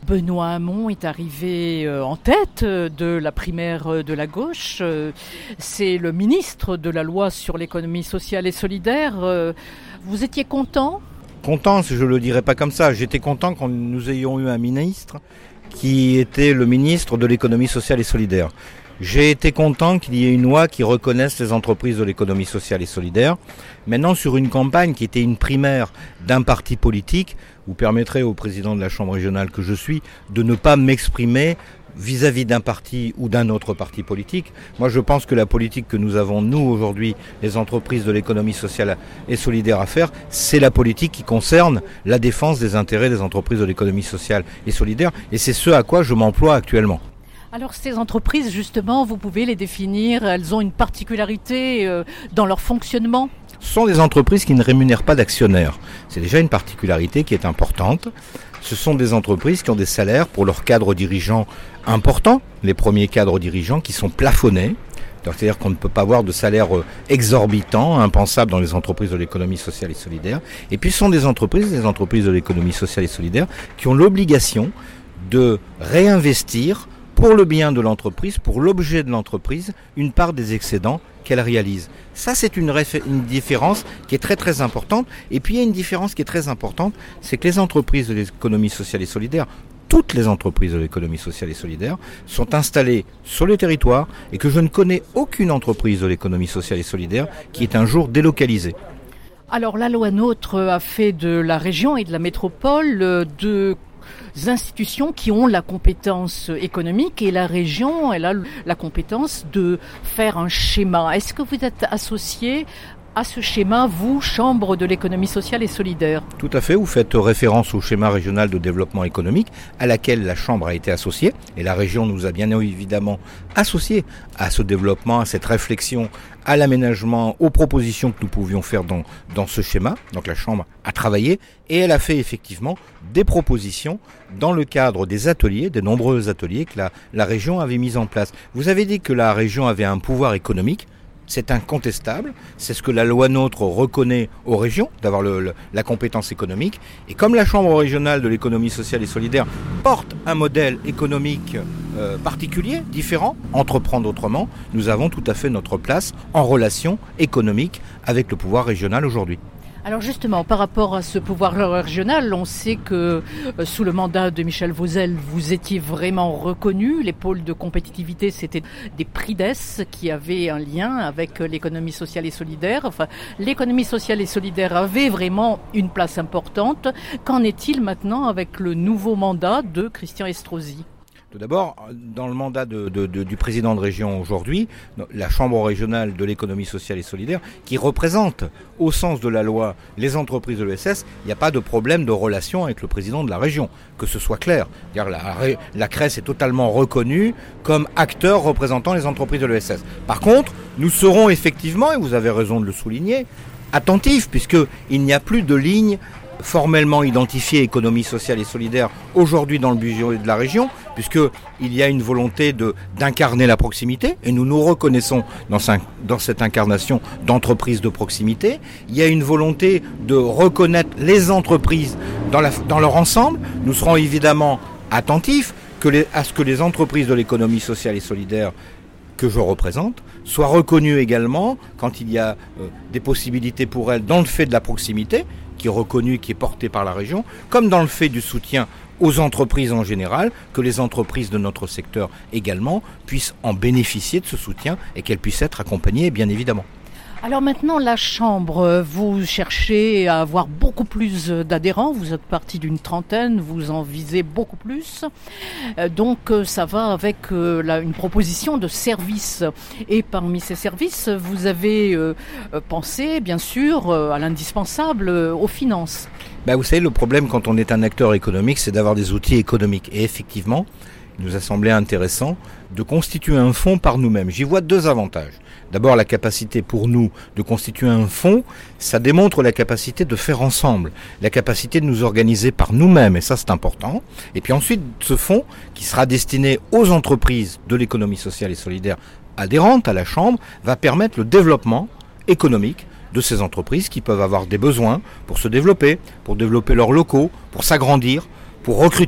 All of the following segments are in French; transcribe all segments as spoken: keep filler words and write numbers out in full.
Benoît Hamon est arrivé en tête de la primaire de la gauche. C'est le ministre de la loi sur l'économie sociale et solidaire. Vous étiez content ? Content, je ne le dirais pas comme ça. J'étais content quand nous ayons eu un ministre qui était le ministre de l'économie sociale et solidaire. J'ai été content qu'il y ait une loi qui reconnaisse les entreprises de l'économie sociale et solidaire. Maintenant, sur une campagne qui était une primaire d'un parti politique, vous permettrez au président de la Chambre régionale que je suis de ne pas m'exprimer vis-à-vis d'un parti ou d'un autre parti politique. Moi, je pense que la politique que nous avons, nous, aujourd'hui, les entreprises de l'économie sociale et solidaire à faire, c'est la politique qui concerne la défense des intérêts des entreprises de l'économie sociale et solidaire. Et c'est ce à quoi je m'emploie actuellement. Alors ces entreprises, justement, vous pouvez les définir, elles ont une particularité euh, dans leur fonctionnement ? Ce sont des entreprises qui ne rémunèrent pas d'actionnaires. C'est déjà une particularité qui est importante. Ce sont des entreprises qui ont des salaires pour leurs cadres dirigeants importants, les premiers cadres dirigeants qui sont plafonnés. C'est-à-dire qu'on ne peut pas avoir de salaire exorbitant, impensable dans les entreprises de l'économie sociale et solidaire. Et puis ce sont des entreprises, des entreprises de l'économie sociale et solidaire qui ont l'obligation de réinvestir pour le bien de l'entreprise, pour l'objet de l'entreprise, une part des excédents qu'elle réalise. Ça, c'est une, réfé- une différence qui est très très importante. Et puis il y a une différence qui est très importante, c'est que les entreprises de l'économie sociale et solidaire, toutes les entreprises de l'économie sociale et solidaire, sont installées sur le territoire et que je ne connais aucune entreprise de l'économie sociale et solidaire qui est un jour délocalisée. Alors la loi NOTRe a fait de la région et de la métropole deux institutions qui ont la compétence économique et la région, elle a la compétence de faire un schéma. Est-ce que vous êtes associé à ce schéma, vous, Chambre de l'économie sociale et solidaire ? Tout à fait, vous faites référence au schéma régional de développement économique à laquelle la Chambre a été associée et la région nous a bien évidemment associés à ce développement, à cette réflexion, à l'aménagement, aux propositions que nous pouvions faire dans, dans ce schéma. Donc la Chambre a travaillé et elle a fait effectivement des propositions dans le cadre des ateliers, des nombreux ateliers que la, la région avait mis en place. Vous avez dit que la région avait un pouvoir économique. C'est incontestable, c'est ce que la loi NOTRe reconnaît aux régions, d'avoir le, le, la compétence économique. Et comme la Chambre régionale de l'économie sociale et solidaire porte un modèle économique euh, particulier, différent, entreprendre autrement, nous avons tout à fait notre place en relation économique avec le pouvoir régional aujourd'hui. Alors justement, par rapport à ce pouvoir régional, on sait que euh, sous le mandat de Michel Vauzel, vous étiez vraiment reconnu. Les pôles de compétitivité, c'était des PRIDES qui avaient un lien avec l'économie sociale et solidaire. Enfin, l'économie sociale et solidaire avait vraiment une place importante. Qu'en est-il maintenant avec le nouveau mandat de Christian Estrosi ? Tout d'abord, dans le mandat de, de, de, du président de région aujourd'hui, la Chambre régionale de l'économie sociale et solidaire, qui représente au sens de la loi les entreprises de l'E S S, il n'y a pas de problème de relation avec le président de la région, que ce soit clair. La, la C R E S est totalement reconnue comme acteur représentant les entreprises de l'E S S. Par contre, nous serons effectivement, et vous avez raison de le souligner, attentifs, puisqu'il n'y a plus de ligne formellement identifié économie sociale et solidaire aujourd'hui dans le budget de la région, puisqu'il y a une volonté de, d'incarner la proximité, et nous nous reconnaissons dans, dans cette incarnation d'entreprise de proximité. Il y a une volonté de reconnaître les entreprises dans, la, dans leur ensemble. Nous serons évidemment attentifs que les, à ce que les entreprises de l'économie sociale et solidaire que je représente soient reconnues également quand il y a euh, des possibilités pour elles dans le fait de la proximité, qui est reconnu, qui est porté par la région, comme dans le fait du soutien aux entreprises en général, que les entreprises de notre secteur également puissent en bénéficier de ce soutien et qu'elles puissent être accompagnées, bien évidemment. Alors maintenant, la Chambre, vous cherchez à avoir beaucoup plus d'adhérents, vous êtes parti d'une trentaine, vous en visez beaucoup plus, donc ça va avec une proposition de service. Et parmi ces services, vous avez pensé, bien sûr, à l'indispensable, aux finances. Ben vous savez, le problème quand on est un acteur économique, c'est d'avoir des outils économiques. Et effectivement, il nous a semblé intéressant de constituer un fonds par nous-mêmes. J'y vois deux avantages. D'abord, la capacité pour nous de constituer un fonds, ça démontre la capacité de faire ensemble, la capacité de nous organiser par nous-mêmes, et ça c'est important. Et puis ensuite, ce fonds qui sera destiné aux entreprises de l'économie sociale et solidaire adhérentes à la Chambre, va permettre le développement économique de ces entreprises qui peuvent avoir des besoins pour se développer, pour développer leurs locaux, pour s'agrandir, pour recruter,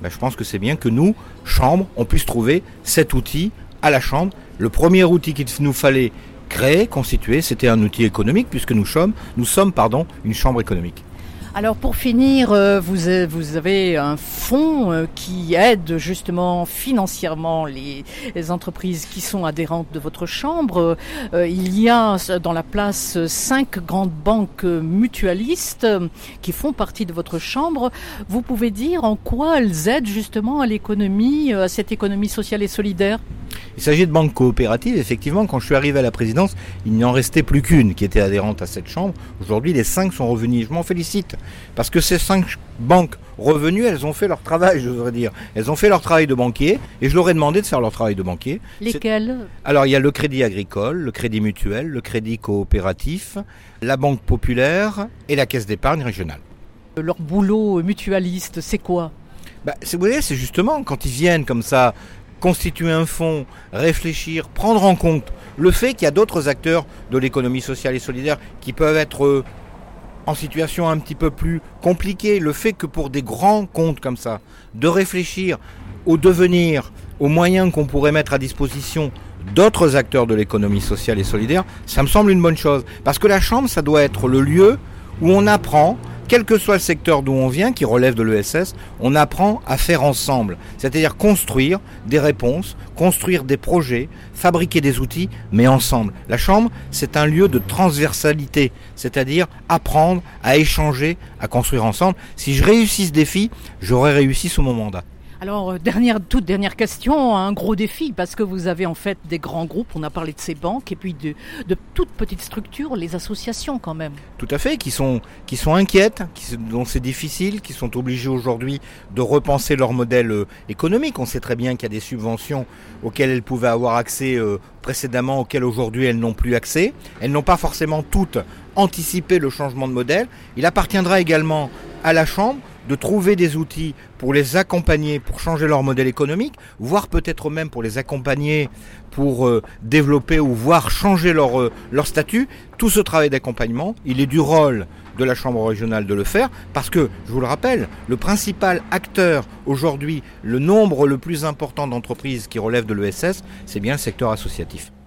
ben, je pense que c'est bien que nous, Chambre, on puisse trouver cet outil à la Chambre. Le premier outil qu'il nous fallait créer, constituer, c'était un outil économique, puisque nous sommes, nous sommes pardon, une Chambre économique. Alors pour finir, vous, vous avez un fonds qui aide justement financièrement les, les entreprises qui sont adhérentes de votre chambre. Il y a dans la place cinq grandes banques mutualistes qui font partie de votre chambre. Vous pouvez dire en quoi elles aident justement à l'économie, à cette économie sociale et solidaire ? Il s'agit de banques coopératives. Effectivement, quand je suis arrivé à la présidence, il n'y en restait plus qu'une qui était adhérente à cette chambre. Aujourd'hui, les cinq sont revenues. Je m'en félicite. Parce que ces cinq banques revenues, elles ont fait leur travail, je voudrais dire. Elles ont fait leur travail de banquier et je leur ai demandé de faire leur travail de banquier. Lesquelles ? Alors, il y a le crédit agricole, le crédit mutuel, le crédit coopératif, la banque populaire et la caisse d'épargne régionale. Leur boulot mutualiste, c'est quoi ? bah, Vous voyez, c'est justement quand ils viennent comme ça, constituer un fonds, réfléchir, prendre en compte le fait qu'il y a d'autres acteurs de l'économie sociale et solidaire qui peuvent être euh, en situation un petit peu plus compliquée. Le fait que pour des grands comptes comme ça, de réfléchir au devenir, aux moyens qu'on pourrait mettre à disposition d'autres acteurs de l'économie sociale et solidaire, ça me semble une bonne chose. Parce que la Chambre, ça doit être le lieu où on apprend, quel que soit le secteur d'où on vient, qui relève de l'E S S, on apprend à faire ensemble. C'est-à-dire construire des réponses, construire des projets, fabriquer des outils, mais ensemble. La Chambre, c'est un lieu de transversalité, c'est-à-dire apprendre à échanger, à construire ensemble. Si je réussis ce défi, j'aurai réussi sous mon mandat. Alors, dernière, toute dernière question, un gros défi, parce que vous avez en fait des grands groupes, on a parlé de ces banques, et puis de, de toutes petites structures, les associations quand même. Tout à fait, qui sont, qui sont inquiètes, qui, dont c'est difficile, qui sont obligées aujourd'hui de repenser leur modèle euh, économique. On sait très bien qu'il y a des subventions auxquelles elles pouvaient avoir accès euh, précédemment, auxquelles aujourd'hui elles n'ont plus accès. Elles n'ont pas forcément toutes anticipé le changement de modèle. Il appartiendra également à la Chambre de trouver des outils pour les accompagner, pour changer leur modèle économique, voire peut-être même pour les accompagner, pour euh, développer ou voire changer leur, euh, leur statut. Tout ce travail d'accompagnement, il est du rôle de la Chambre régionale de le faire, parce que, je vous le rappelle, le principal acteur aujourd'hui, le nombre le plus important d'entreprises qui relèvent de l'E S S, c'est bien le secteur associatif.